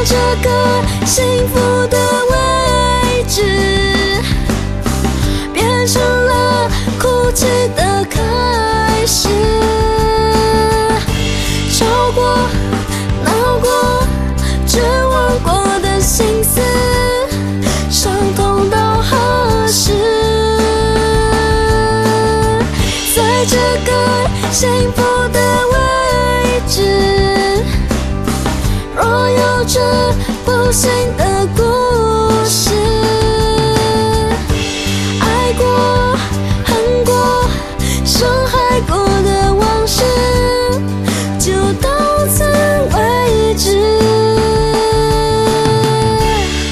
这个幸福的位置，变成了哭泣的开始。吵过、闹过、绝望过的心思，伤痛到何时？在这个幸福的位置，若有着不幸的故事。